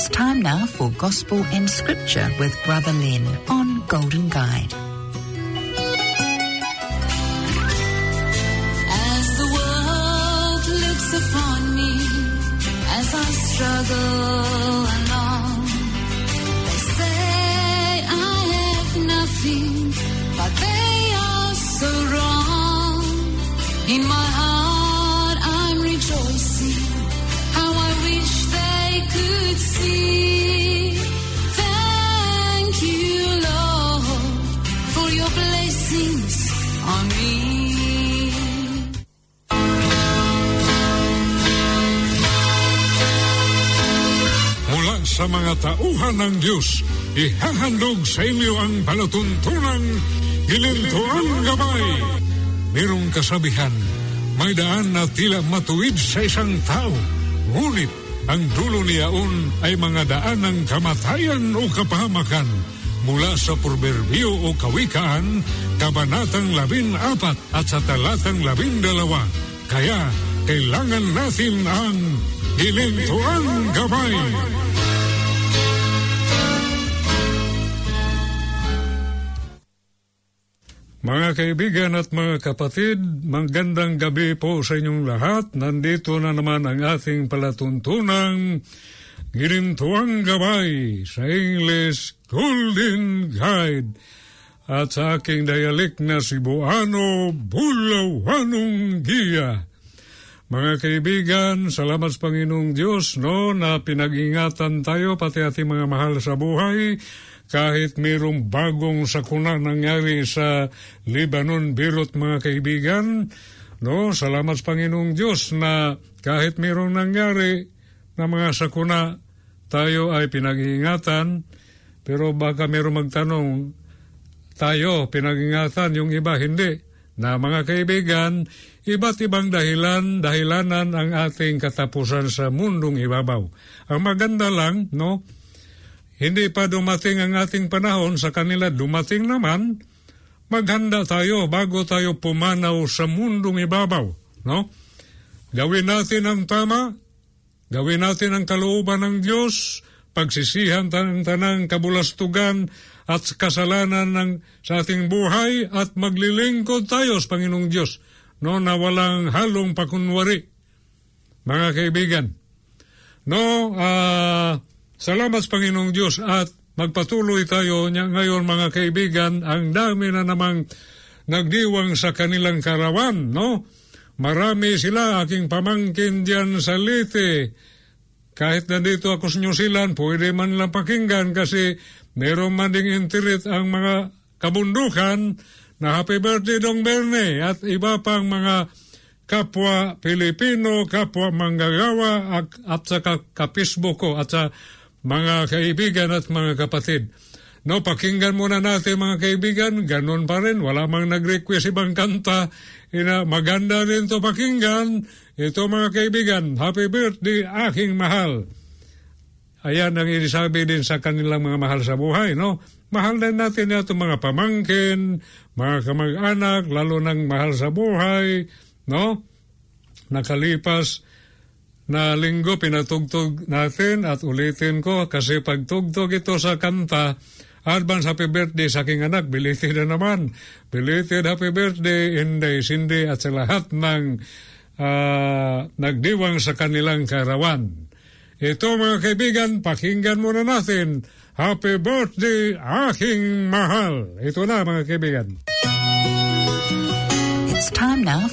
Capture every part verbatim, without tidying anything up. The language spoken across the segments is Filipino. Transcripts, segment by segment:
It's time now for Gospel in Scripture with Brother Lynn on Golden Guide. As the world looks upon me, as I struggle along, they say I have nothing, but they are so wrong. In my heart I'm rejoicing, how I wish they could see. Thank you, Lord, for your blessings on me. Mula sa mga tauhan ng Diyos, ihahandog sa inyo ang palatuntunang Gilintuang Gabay. Merong kasabihan, may daan na tila matuwid sa isang tao, ngunit ang dulo niyaon ay mga daan ng kamatayan o kapahamakan. Mula sa Proverbio o Kawikaan, Kabanatang labing apat at sa talatang labing dalawa. Kaya kailangan natin ang Gilintuang Gabay. Mga kaibigan at mga kapatid, magandang gabi po sa inyong lahat. Nandito na naman ang ating palatuntunang Gilintuang Gabay, sa English Golden Guide. At sa aking dialect na Cebuano, Bulawanong Giya. Mga kaibigan, salamat sa Panginoong Diyos, no, na pinag-ingatan tayo, pati ating mga mahal sa buhay. Kahit mayroong bagong sakuna nangyari sa Lebanon, Beirut, mga kaibigan, no, salamat sa Panginoong Diyos na kahit mayroong nangyari na mga sakuna, tayo ay pinag-iingatan, pero baka mayroong magtanong, tayo pinag-iingatan, yung iba hindi. Na mga kaibigan, iba't ibang dahilan, dahilanan ang ating katapusan sa mundong ibabaw. Ang maganda lang, no, hindi pa dumating ang ating panahon, sa kanila dumating naman, maghanda tayo bago tayo pumanaw sa mundong ibabaw, no? Gawin natin ang tama, gawin natin ang kalooban ng Diyos, pagsisihan ng tanang kabulastugan at kasalanan ng sa ating buhay, at maglilingkod tayo sa Panginoong Diyos, no, na walang halong pakunwari. Mga kaibigan, no, ah... Uh, salamat sa Panginoong Diyos, at magpatuloy tayo ngayon, mga kaibigan. Ang dami na namang nagdiwang sa kanilang karawan, no? Marami sila, aking pamangkin diyan sa Leyte. Kahit nandito ako sa New Zealand, pwede man lang pakinggan kasi meron man ding internet ang mga kabundukan na happy birthday Dong Berne at iba pang mga kapwa Pilipino, kapwa manggagawa at, at sa ka-Facebook ko at sa mga kaibigan at mga kapatid. No, pakinggan muna natin, mga kaibigan, ganun pa rin, wala mang nag-request ibang kanta, ina, maganda rin to pakinggan. Ito, mga kaibigan, happy birthday aking mahal. Ayan ang inisabi din sa kanilang mga mahal sa buhay, no? Mahal din natin ito, mga pamangkin, mga kamag-anak, lalo ng mahal sa buhay, no? Nakalipas na linggo pinatugtog natin, at ulitin ko kasi pagtugtog ito sa kanta, advance happy birthday sa aking anak, belated na naman, belated happy birthday, Inday, Cindy, at sa lahat ng uh, nagdiwang sa kanilang karawan. Ito, mga kaibigan, pakinggan muna natin, happy birthday aking mahal. Ito na, mga kaibigan. It's time now.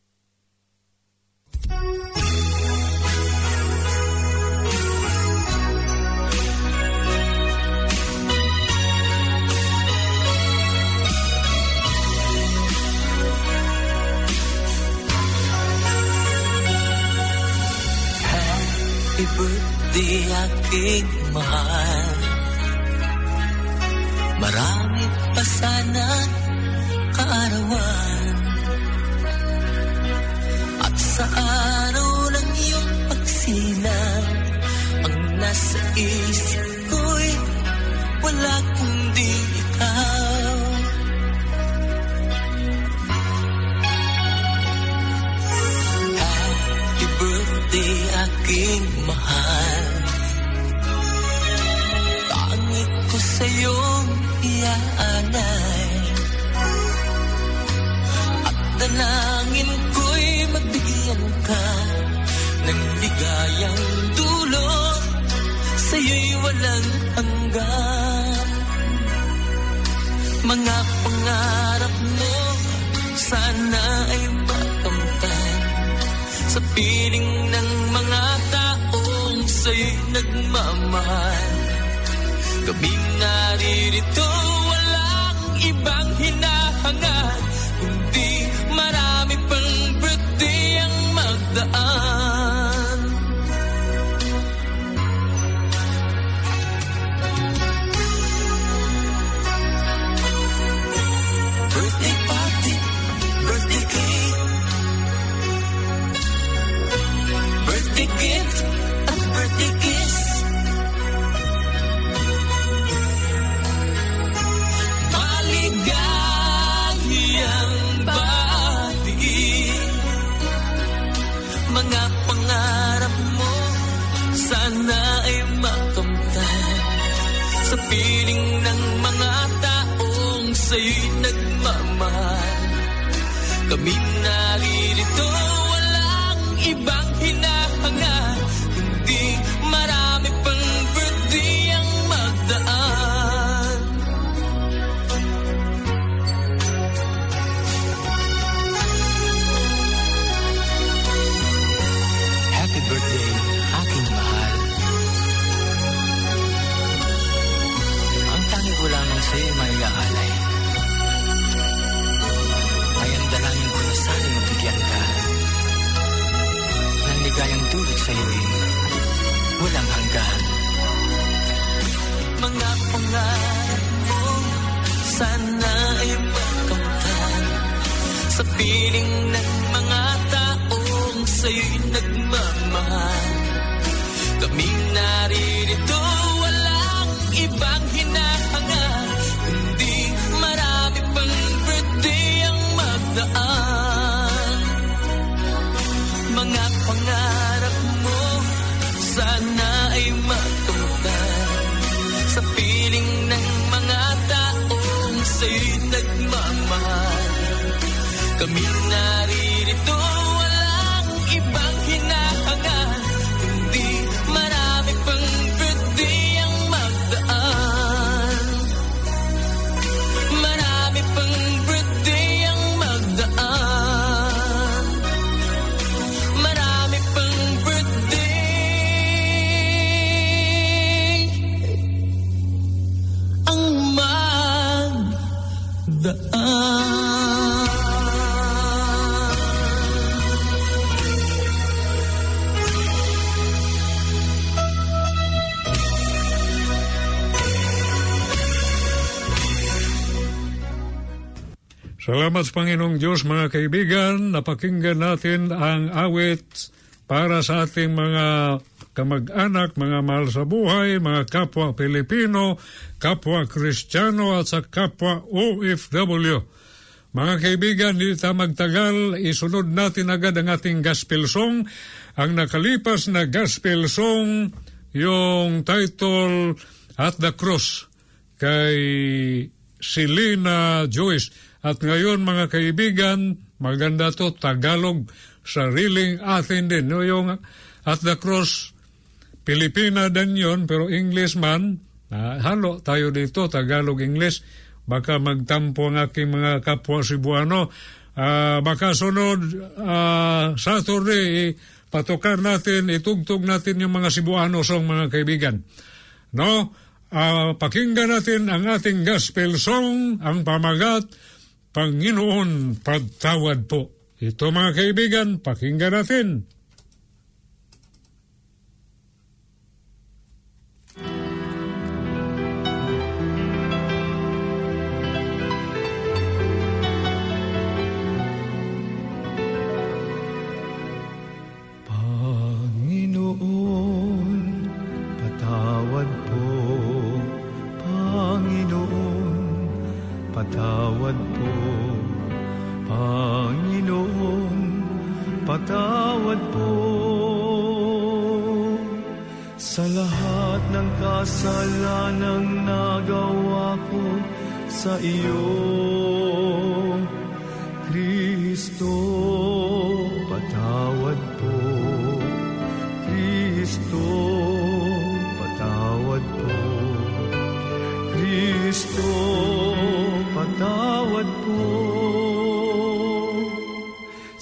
Happy birthday aking mahal, marami pa sana kaarawan, at sa araw ng iyong pagsilang, ang nasa isip ko'y wala kundi ikaw. Happy birthday aking mahal, ang dulot, sa'yo'y walang hanggan. Mga pangarap mo, sana ay makamtan sa piling ng mga taong sa'yo'y nagmamahal. Kaming naririto, walang ibang hinahangad, kundi marami pang birthday ang magdaan. Birthday party, birthday cake, birthday gift at birthday kiss. Maligayang bati, mga pangarap mo, sana ay makamtan sa piling ng mga taong sa'yo'y nagmamahal. Kami naririto, walang ibang hinahangad, kundi marami pang birthday ang magdaan. Happy birthday, aking mahal. Ang tangi ko lamang sa'yo may aalay ay ang dalangin ko na sana'y mabigyan ka ng ligayang dulot sa'yo'y walang hanggan. Mga pangarap mo, sana ay makamtan sa piling ng mga taong sa'yo'y nagmamahal. Kaming naririto, walang ibang hinahangad, kundi marami pang birthday ang magdaan. Mga pangarap mo, sana ay makamtan sa piling ng mga taong sa'yo'y nagmamahal. Kami naririto, walang ibang hinahangad, kundi marami pang birthday ang magdaan. Marami pang birthday ang magdaan. Marami pang birthday ang magdaan. Salamat sa Panginoong Diyos, mga kaibigan. Napakinggan natin ang awit para sa ating mga kamag-anak, mga mahal sa buhay, mga kapwa Pilipino, kapwa Kristiyano at sa kapwa O F W. Mga kaibigan, hindi tayo magtagal, isunod natin agad ang ating gospel song. Ang nakalipas na gospel song, yung title At the Cross, kay Selena Joyce. At ngayon, mga kaibigan, maganda to, Tagalog, sariling atin din. No, yung At the Cross, Pilipina din yun, pero English man, uh, halo tayo dito, Tagalog-English, baka magtampo ang aking mga kapwa Cebuano. Uh, baka sunod uh, Saturday, patukan natin, itugtog natin yung mga Cebuano song, mga kaibigan. No? Uh, pakinggan natin ang ating gospel song, ang pamagat, Panginoon, pagtawad po. Ito, mga kaibigan, pakinggan natin. Panginoon, patawad po. Panginoon, patawad po. Panginoon, patawad po. Sa lahat ng kasalanang nagawa ko sa iyo, Kristo, patawad po. Kristo,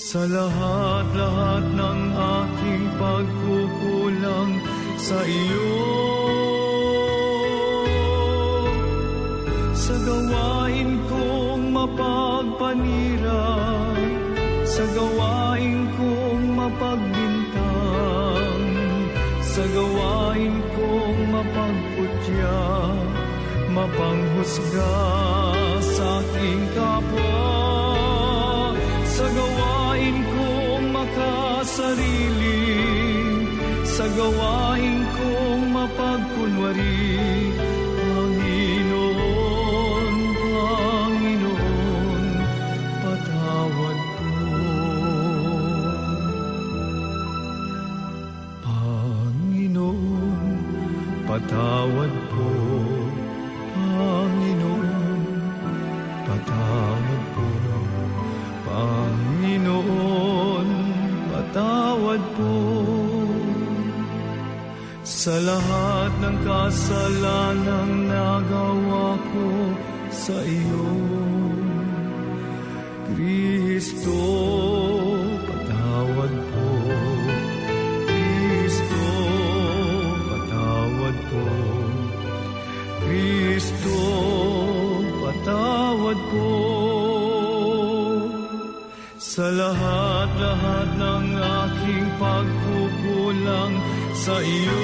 sa lahat-lahat ng aking pagkukulang sa iyo. Sa gawain kong mapagpanira, sa gawain kong mapagbintang, sa gawain kong mapagputya, mapanghusga sa aking kapwa, sa gawain kong makasarili, sa gawain kong mapagkunwari. Panginoon, Panginoon, patawad po. Panginoon, patawad po. Panginoon, patawad po. Panginoon, patawad po. Sa lahat ng kasalanang nagawa ko sa iyo, Kristo, patawad po. Kristo, patawad po. Kristo, patawad po. Sa lahat-lahat ng aking pagkukulang sa iyo,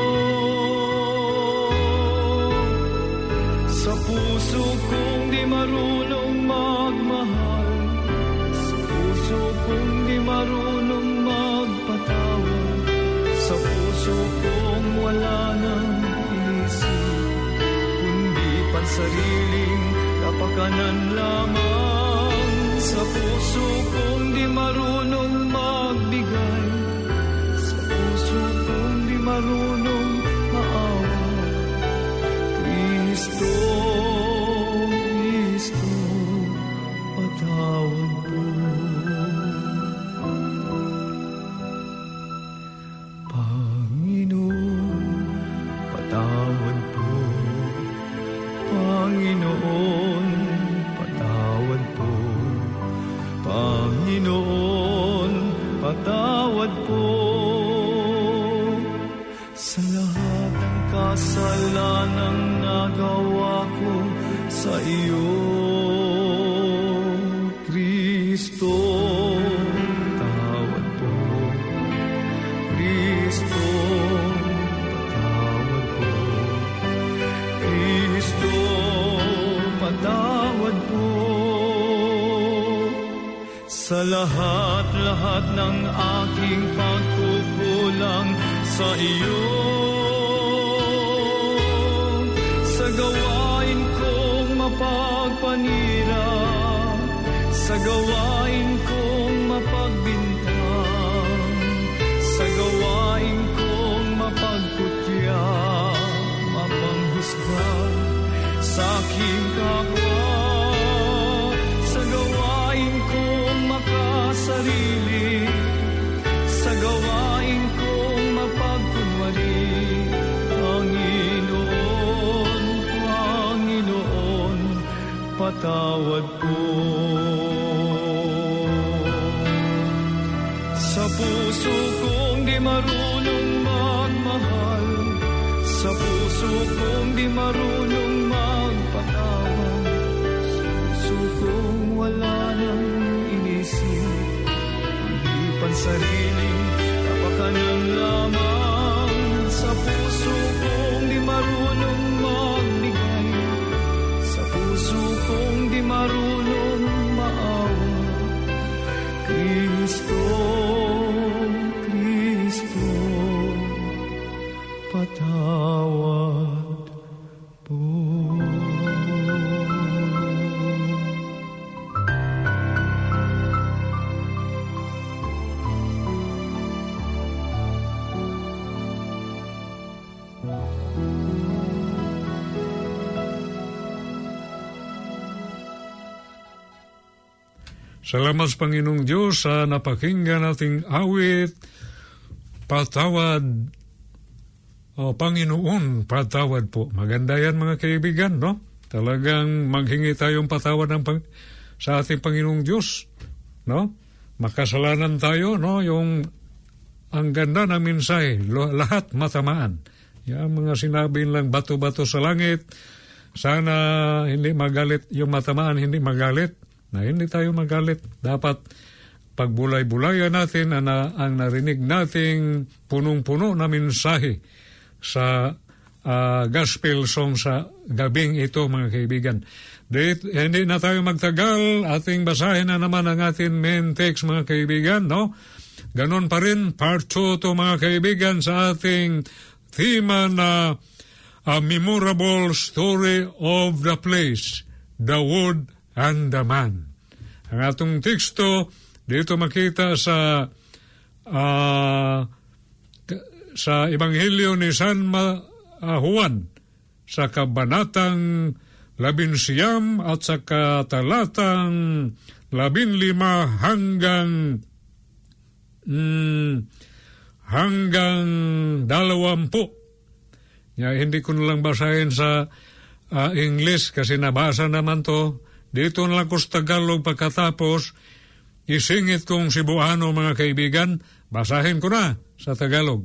sa puso kong di marunong magmahal, sa puso kong di marunong magpatawad, sa puso kong wala nang inisip, kundi pansariling kapakanan lamang, sa puso kong di marunong magbigay, sa puso kong di marunong maawa. Kristo, Kristo, patawad po. Panginoon, patawad po. Panginoon, patawad po. Panginoon, patawad po. Sa lahat ng kasalanang nagawa ko sa iyo, Kristo, patawad po. Kristo, patawad po. Kristo, patawad po. Sa lahat-lahat ng aking pagkukulang sa iyo, sa gawain kong mapagpanira, sa gawain kong mapagbintang, sa gawain kong mapagputya, mapanghusga sa aking kapwa, sa gawain kong makasarili, sa gawain kong mapagkunwari. Panginoon, Panginoon, patawad po. Sa puso kong di marunong magmahal, sa puso kong di marunong magpatawad, sa puso kong wala nang inisip, hindi pansariling kapakanan lamang, sa puso kong di marunong magbigay, sa puso kong di marunong maawa. Kristo, Kristo, patawad po. Salamat Panginoong Diyos sa napakinggan nating awit, patawad. O Panginoon, patawad po. Maganda yan mga kaibigan, no? Talagang maghingi tayong patawad ng pang, sa ating Panginoong Diyos, no? makasalanan tayo, no? Yung ang ganda ng mensahe, lahat matamaan. Yung mga sinabi lang bato-bato sa langit, sana hindi magalit, yung matamaan hindi magalit, na hindi tayo magalit. Dapat pagbulay-bulayan natin ang, ang narinig nating punong-puno na mensahe sa uh, gospel song sa gabing ito, mga kaibigan. Dito, hindi na tayo magtagal, ating basahin na naman ang ating main text, mga kaibigan, no? Ganon pa rin, part two to, mga kaibigan, sa ating thema na a memorable story of the place, the wood and the man. Ang atong teksto, dito makita sa uh, sa Ebanghelyo ni San Ma, uh, Juan, sa kabanatang labinsiyam at sa katalatang labinlima hanggang mm, hanggang dalawampu. Ya, hindi ko nalang basahin sa uh, English kasi nabasa naman to. Dito na lang ko sa Tagalog pagkatapos isingit kong Cebuano, mga kaibigan. Basahin ko na sa Tagalog.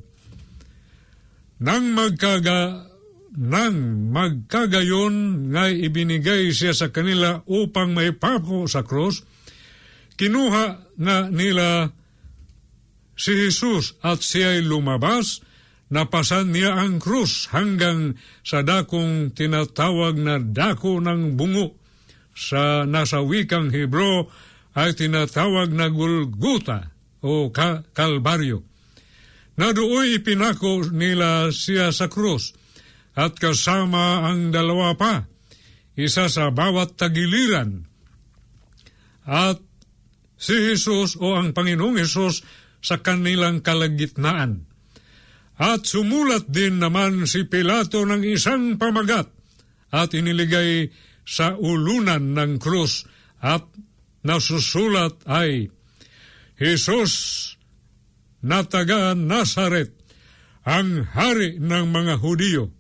Nang magkaga Nang magkagayon nga ibinigay siya sa kanila upang maipako sa krus, kinuha nga nila si Jesus at siya'y lumabas, napasan niya ang krus hanggang sa dakong tinatawag na dako ng bungo. Sa nasa wikang Hebro ay tinatawag na Golgota o Kalbaryo. Na doon ipinako nila siya sa krus, at kasama ang dalawa pa, isa sa bawat tagiliran. At si Jesus o ang Panginoong Jesus sa kanilang kalagitnaan. At sumulat din naman si Pilato ng isang pamagat at iniligay sa ulunan ng krus at nasusulat ay, Jesus na taga Nazaret, ang hari ng mga Hudyo.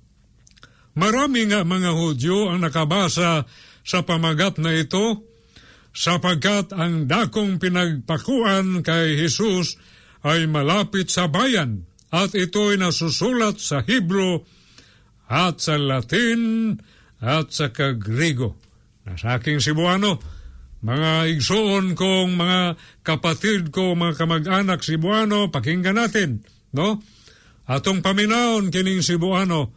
Marami nga mga Hudyo ang nakabasa sa pamagat na ito sapagkat ang dakong pinagpakuan kay Jesus ay malapit sa bayan at ito'y nasusulat sa Hebro at sa Latin at sa Griego. Nasa aking Cebuano, mga igsoon kong mga kapatid ko, mga kamag-anak Cebuano, pakinggan natin, no? Atong paminaon kining Cebuano,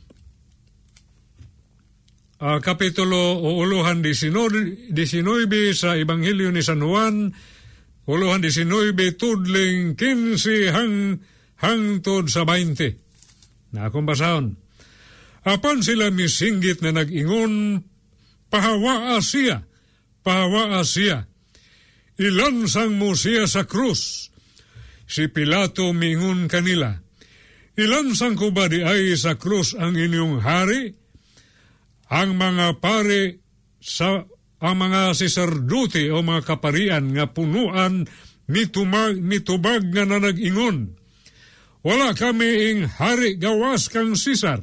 Uh, Kapitulo o uluhan diecinueve sa Ebanghelyo ni San Juan, uluhan diecinueve tudling quince hang, hangtod sa twenty. Na akong basahon. Apan sila misinggit na nag-ingon, pahawaa siya, pahawaa siya. Ilansang mo siya sa krus. Si Pilato miingon kanila, ilansang ko ba di ay sa krus ang inyong hari? Ang mga pare sa ang mga saserdote o mga kaparian nga punuan mitubag, mitubag nga na nag-ingon, wala kami ing hari gawas kang Sisar.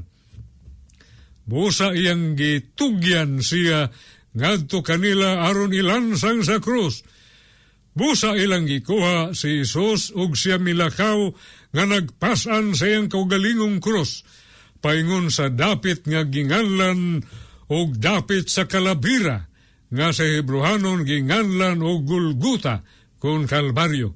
Busa iyang gitugyan siya ngadto kanila aron ilansang sa krus. Busa ilang gikuha si Jesus ug siya milakaw nga nagpasan sa iyang kaugalingong krus. Paingon sa dapit nga ginganlan og dapit sa Kalabira nga sa Hebrohanon ginganlan og Golgota kun Kalbaryo.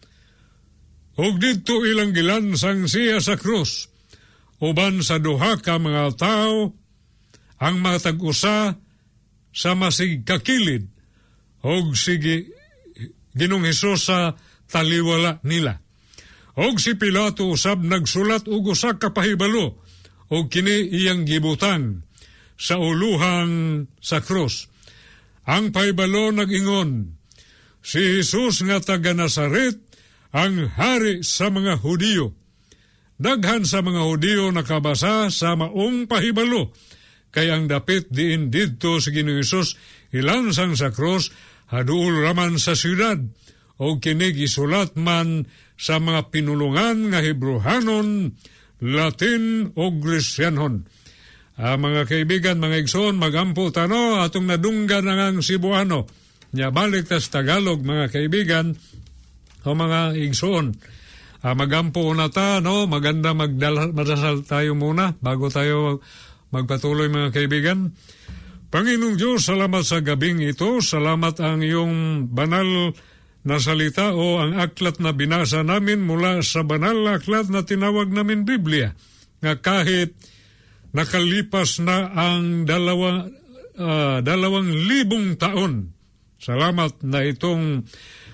Og dito ilang gilansang siya sa krus uban sa duha ka mga tao ang mga tag-usa sa masig kakilid og sige Ginong Hesus sa taliwala nila. Og si Pilato usab nagsulat og usa ka pahibalo og kini iyang gibutang sa uluhang sa krus. Ang pahibalo nag-ingon, si Jesus nga taga Nazaret ang hari sa mga Hudiyo. Daghan sa mga Hudiyo nakabasa sa maong pahibalo, kay ang dapit diin didto si Ginoong Hesus ilansang sa krus haduol raman sa syudad o kini gisulat man sa mga pinulungan nga Hebrohanon, Latin o Grisyanon. Ah, mga kaibigan, mga igsoon, magampo tano atong nadunggan ang Cebuano. Nya balik tas Tagalog, mga kaibigan, o mga igsoon. Uh, magampo na ta, no? Maganda magdasal tayo muna bago tayo magpatuloy, mga kaibigan. Panginoong Diyos, salamat sa gabing ito. Salamat ang iyong banal na salita o ang aklat na binasa namin mula sa banal na aklat na tinawag namin Biblia. Nga kahit nakalipas na ang dalawa, uh, dalawang libong taon, salamat na itong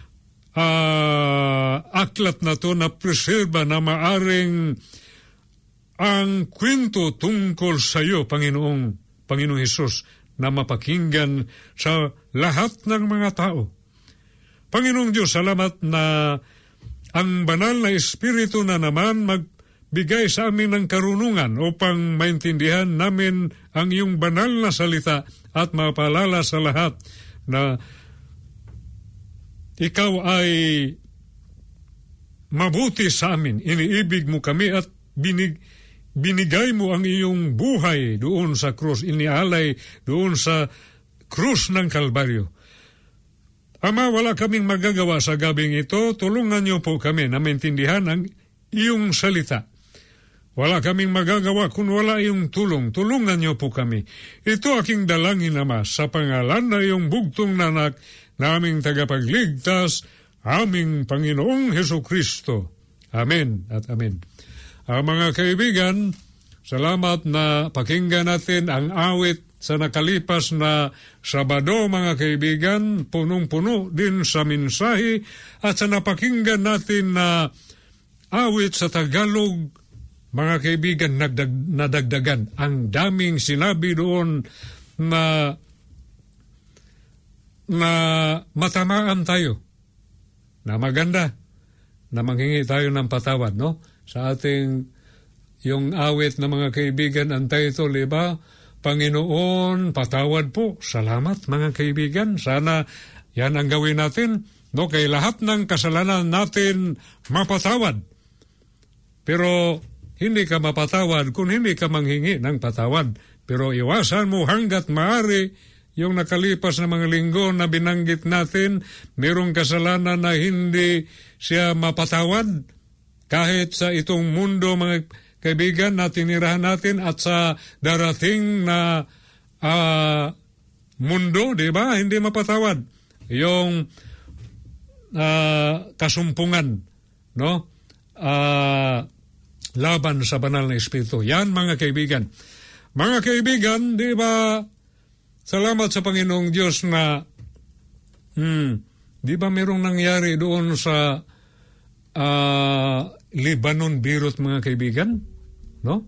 Uh, aklat na to na preserba na maaring ang kwento tungkol sa iyo, Panginoong, Panginoong Hesus, na mapakinggan sa lahat ng mga tao. Panginoong Diyos, salamat na ang banal na Espiritu na naman magbigay sa amin ng karunungan upang maintindihan namin ang iyong banal na salita at mapalala sa lahat na ikaw ay mabuti sa amin, iniibig mo kami at binig, binigay mo ang iyong buhay doon sa krus, inialay doon sa krus ng Kalbaryo. Ama, wala kaming magagawa sa gabing ito, tulungan niyo po kami na maintindihan ang iyong salita. Wala kaming magagawa kung wala iyong tulong, tulungan niyo po kami. Ito aking dalangin, Ama, sa pangalan na iyong bugtong nanak, naming tagapagligtas, aming Panginoong Hesukristo. Amen at amen. Uh, mga kaibigan, salamat na pakinggan natin ang awit sa nakalipas na Sabado, mga kaibigan, punong-puno din sa mensahe, at sa napakinggan natin na awit sa Tagalog, mga kaibigan, nagdag, nadagdagan. Ang daming sinabi doon na na matamaan tayo, na maganda, na manghingi tayo ng patawad, no? Sa ating, yung awit na mga kaibigan, ang title, iba, Panginoon, patawad po. Salamat, mga kaibigan. Sana yan ang gawin natin, no? Kay lahat ng kasalanan natin mapatawad. Pero hindi ka mapatawad kung hindi ka manghingi ng patawad. Pero iwasan mo hanggat maaari yung nakalipas na mga linggo na binanggit natin, mayroong kasalanan na hindi siya mapatawad kahit sa itong mundo, mga kaibigan, na tinirahan natin at sa darating na uh, mundo, di ba? Hindi mapatawad. Yung uh, kasumpungan, no? Uh, laban sa banal na Espiritu. Yan, mga kaibigan. Mga kaibigan, di ba, salamat sa Panginoong Diyos na, hmm, di ba merong nangyari doon sa uh, Lebanon, Beirut, mga kaibigan? No?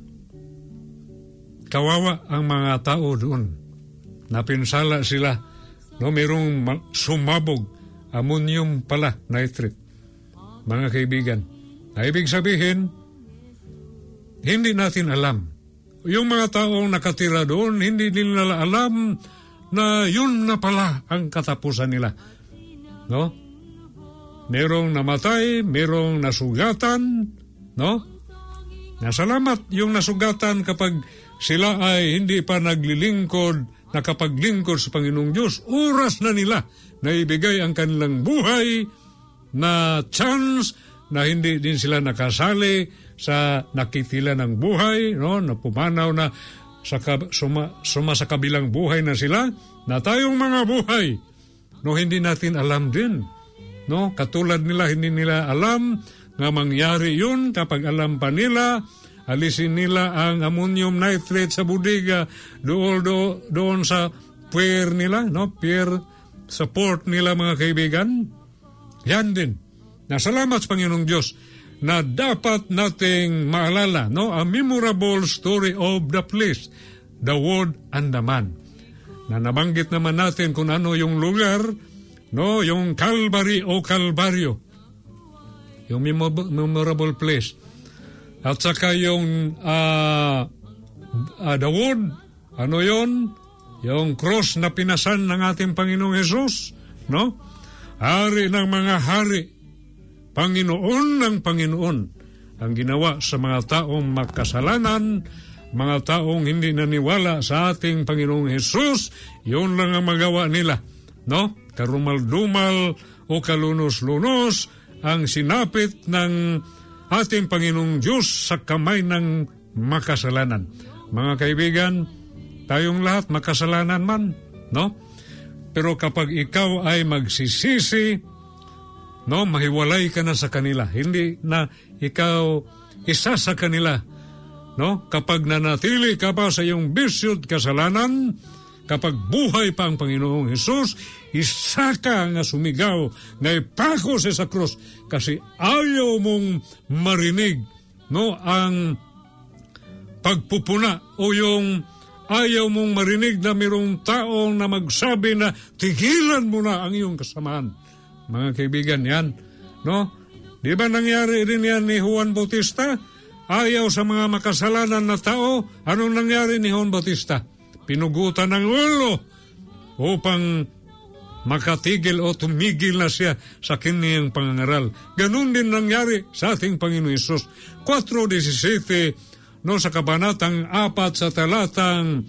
Kawawa ang mga tao doon. Napinsala sila. No, merong sumabog, ammonium pala, nitrate. Mga kaibigan, na ibig sabihin, hindi natin alam. Yung mga taong nakatira doon, hindi nila alam na yun na pala ang katapusan nila. No? Merong namatay, merong nasugatan, no? Nasalamat yung nasugatan kapag sila ay hindi pa naglilingkod, nakapaglingkod sa Panginoong Diyos. Oras na nila na ibigay ang kanilang buhay na chance na hindi din sila nakasali sa nakitila ng buhay, no, na pumanaw na sa suma, suma sa kabilang buhay na sila, na tayong mga buhay, no, hindi natin alam din, no, katulad nila, hindi nila alam nga mangyari yun. Kapag alam pa nila, alisin nila ang ammonium nitrate sa budiga doon, do, doon sa pier nila, no, pier support nila, mga kaibigan. Yan din. Nasalamat sa Panginoong Diyos na dapat nating maalala, no, a memorable story of the place, the word and the man. Na nabanggit naman natin kung ano yung lugar, no, yung Calvary o Kalbaryo, yung memorable place. At saka yung uh, uh, the word, ano yon? Yung cross na pinasan ng ating Panginoong Hesus, no? Hari ng mga hari, Panginoon ng Panginoon, ang ginawa sa mga taong makasalanan, mga taong hindi naniwala sa ating Panginoong Hesus. Yun lang ang magawa nila, no? karumal-dumal o kalunos-lunos ang sinapit ng ating Panginoong Diyos sa kamay ng makasalanan. Mga kaibigan, tayong lahat makasalanan man, no? Pero kapag ikaw ay magsisisi, no, mahiwalay ka na sa kanila. Hindi na ikaw isa sa kanila, no? Kapag nanatili ka pa sa iyong bisyo at kasalanan, kapag buhay pa ang Panginoong Hesus, isa ka nga sumigaw na ipako sa krus kasi ayaw mong marinig, no, ang pagpupuna o yung ayaw mong marinig na mayroong taong na magsabi na tigilan mo na ang iyong kasamaan. Mga kaibigan, yan, no? Di ba nangyari rin yan ni Juan Bautista? Ayaw sa mga makasalanan na tao. Anong nangyari ni Juan Bautista? Pinugutan ng ulo upang makatigil o tumigil na siya sa kanyang pangangaral. Ganun din nangyari sa ating Panginoon Hesus. four seventeen, no, sa kabanatang apat sa talatang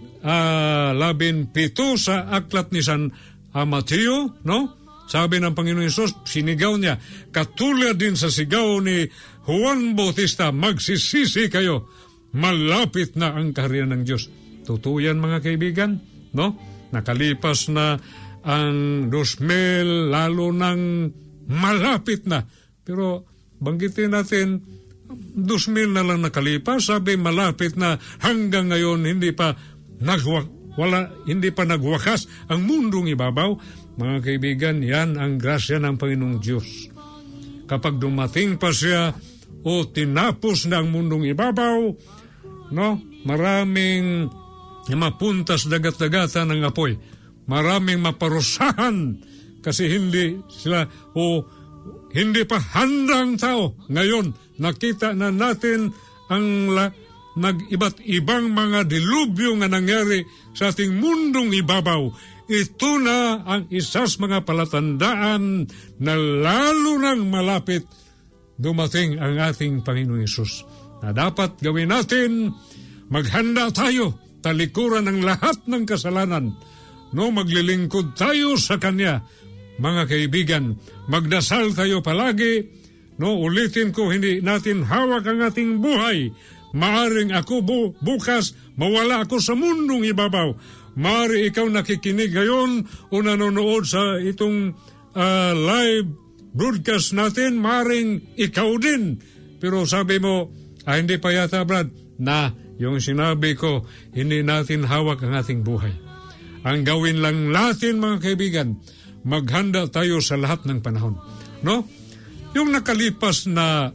uh, labing pito sa aklat ni San uh, Mateo, no? Sabi ng Panginoon Hesus, sinigaw niya, katulad din sa sigaw ni Juan Bautista, magsisisi kayo, malapit na ang kaharian ng Diyos. Totoo yan, mga kaibigan, no? Nakalipas na ang dos mil, lalo nang malapit na. Pero banggitin natin, dos mil na lang nakalipas, sabi malapit na hanggang ngayon hindi pa nagwa, wala, hindi pa nagwakas ang mundong ibabaw. Mga kaibigan, yan ang grasya ng Panginoong Diyos. Kapag dumating pa siya o tinapos na ang mundong ibabaw, no, maraming mapuntas dagat-dagatan ng apoy. Maraming maparusahan kasi hindi sila o hindi pa handang tao. Ngayon, nakita na natin ang la, nag-iba't ibang mga dilubyo nga nangyari sa ating mundong ibabaw. Ito na ang isas mga palatandaan na lalo nang malapit dumating ang ating Panginoong Hesus. Na dapat gawin natin, maghanda tayo, talikuran ang lahat ng kasalanan. No, maglilingkod tayo sa Kanya. Mga kaibigan, magdasal tayo palagi. No, ulitin ko, hindi natin hawak ang ating buhay. Maaring ako bu- bukas mawala ako sa mundong ibabaw. Maari ikaw nakikinig ngayon o nanonood sa itong uh, live broadcast natin, maaring ikaw din. Pero sabi mo, ah, hindi pa yata, Brad, na yung sinabi ko, hindi natin hawak ang ating buhay. Ang gawin lang natin, mga kaibigan, maghanda tayo sa lahat ng panahon. No? Yung nakalipas na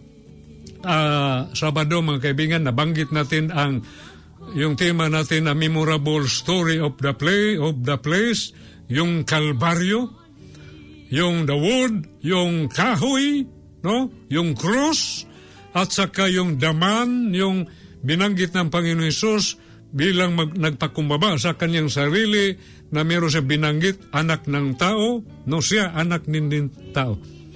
uh, Sabado, mga kaibigan, nabanggit natin ang yung tema natin, a memorable story of the play, of the place, yung Kalbaryo, yung the wood, yung kahoy, no? Yung cross, at saka yung daman, yung binanggit ng Panginoon Hesus bilang mag, nagpakumbaba sa kanyang sarili na meron siya binanggit, anak ng tao, no, siya anak din din tao.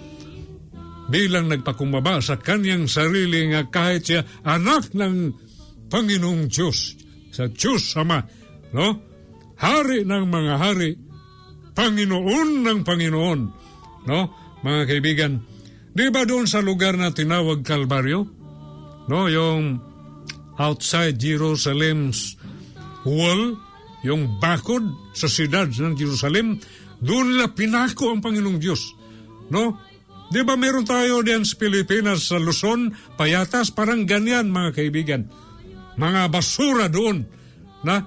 Bilang nagpakumbaba sa kanyang sarili nga kahit siya anak ng Panginoong Diyos, sa Diyos Ama, no? Hari ng mga hari, Panginoon ng Panginoon, no? Mga kaibigan, di ba doon sa lugar na tinawag Kalbaryo, no? Yung outside Jerusalem's wall, yung bakod sa siyudad ng Jerusalem, doon la pinako ang Panginoong Diyos, no? Di ba meron tayo diyan sa Pilipinas, sa Luzon, Payatas, parang ganyan, mga kaibigan. Mga basura doon na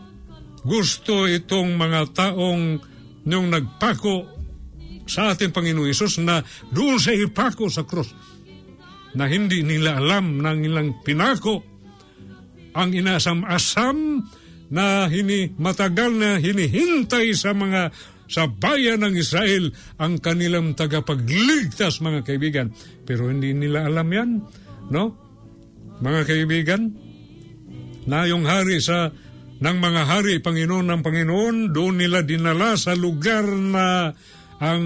gusto itong mga taong nung nagpako sa ating Panginoong Hesus na doon sa ipako sa krus na hindi nila alam ng ilang pinako ang inasam-asam na hini, matagal na hinihintay sa mga sa bayan ng Israel ang kanilang tagapagligtas, mga kaibigan. Pero hindi nila alam yan, no? Mga kaibigan, na yung hari sa ng mga hari, Panginoon ng Panginoon, doon nila dinala sa lugar na ang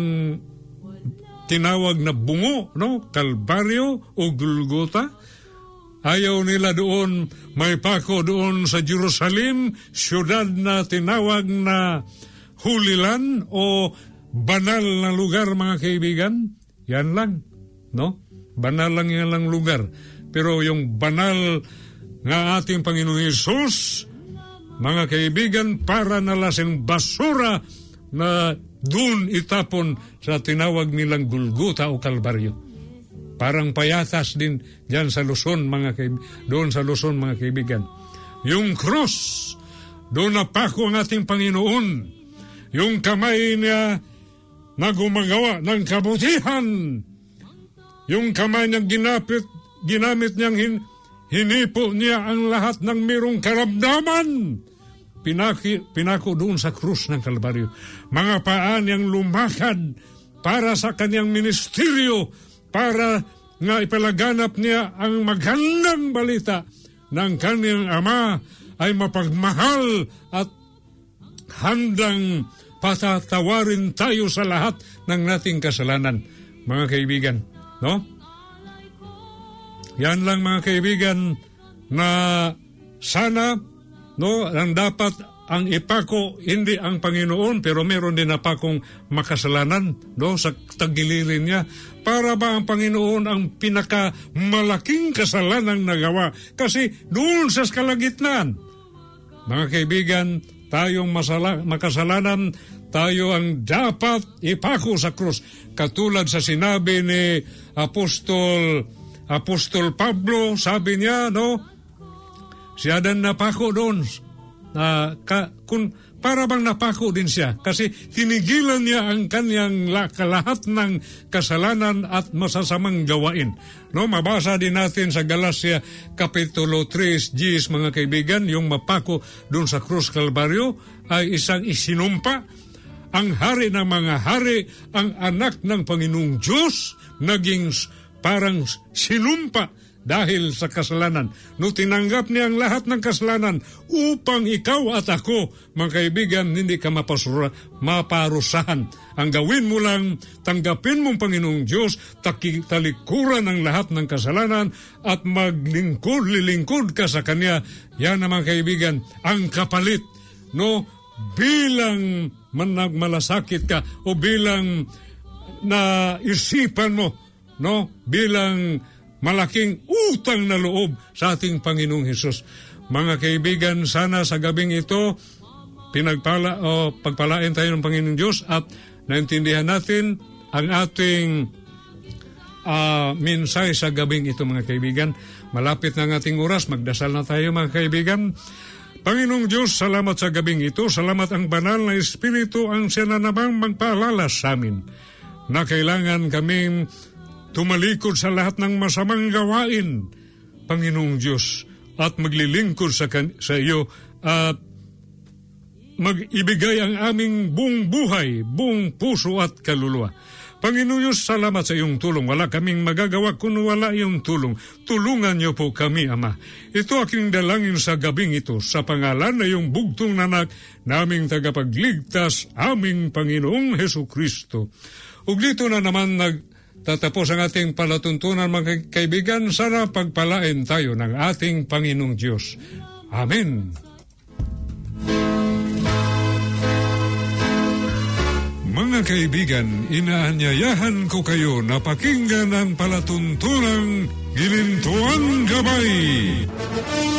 tinawag na bungo, no? Kalbaryo o Golgota. Ayaw nila doon, may pako doon sa Jerusalem, siyudad na tinawag na Holy Land o banal na lugar, mga kaibigan. Yan lang, no? Banal lang yan lang lugar. Pero yung banal nga ating Panginoon Hesus, mga kaibigan, para nalasing basura na dun itapon sa tinawag nilang Golgota o Kalbaryo. Parang payatas din dyan sa Luzon, mga kaibigan. Doon sa Luzon, mga kaibigan. Yung cross, doon napako ang ating Panginoon. Yung kamay niya na gumagawa ng kabutihan. Yung kamay niyang ginapit, ginamit niyang hin, hinipo niya ang lahat ng mayroong karamdaman. Pinaki, pinako doon sa krus ng Kalbaryo. Mga paa niyang lumakad para sa kanyang ministeryo, para nga ipalaganap niya ang magandang balita ng kanyang Ama ay mapagmahal at handang patatawarin tayo sa lahat ng nating kasalanan, mga kaibigan, no? Yan lang, mga kaibigan, na sana, no, ang dapat ang ipako hindi ang Panginoon, pero meron din na pakong makasalanan, no, sa tagilirin niya. Para ba ang Panginoon ang pinakamalaking kasalanang nagawa? Kasi doon sa kalagitnaan, mga kaibigan, tayong masala, makasalanan, tayo ang dapat ipako sa krus. Katulad sa sinabi ni Apostol Apostol Pablo, sabi niya, no, siya din napako doon. Uh, ka, kung, para bang napako din siya. Kasi tinigilan niya ang kanyang lahat ng kasalanan at masasamang gawain. No, mabasa din natin sa Galacia Kapitulo three, Gs, mga kaibigan, yung mapako doon sa Krus Kalbaryo ay isang isinumpa. Ang hari ng mga hari, ang anak ng Panginoong Diyos, naging parang sinumpa dahil sa kasalanan. No, tinanggap niya ang lahat ng kasalanan upang ikaw at ako, mga kaibigan, hindi ka mapasura, maparusahan. Ang gawin mo lang, tanggapin mong Panginoong Diyos, taki, talikuran ang lahat ng kasalanan at maglingkod, lilingkod ka sa Kanya. Yan naman, kaibigan, ang kapalit. No, bilang managmalasakit ka o bilang naisipan mo, no, bilang malaking utang na loob sa ating Panginoong Hesus. Mga kaibigan, sana sa gabing ito, pinagpala o pagpalain tayo ng Panginoong Diyos at naintindihan natin ang ating uh, minsay sa gabing ito, mga kaibigan. Malapit na ang ating oras, magdasal na tayo, mga kaibigan. Panginoong Diyos, salamat sa gabing ito. Salamat ang banal na Espiritu ang siya na namang magpaalala sa amin na kailangan kaming tumalikod sa lahat ng masamang gawain, Panginoong Diyos, at maglilingkod sa, kan- sa iyo at mag-ibigay ang aming buong buhay, buong puso at kaluluwa. Panginoon Diyos, salamat sa iyong tulong. Wala kaming magagawa kung wala iyong tulong. Tulungan niyo po kami, Ama. Ito aking dalangin sa gabing ito, sa pangalan na iyong bugtong nanak, naming tagapagligtas, aming Panginoong Hesukristo. Ug dito na naman nag tatapos ang ating palatuntunan, mga kaibigan. Sana pagpalain tayo ng ating Panginoong Diyos. Amen. Mga kaibigan, inaanyayahan ko kayo na pakinggan ang palatuntunang Ginintuang Gabay.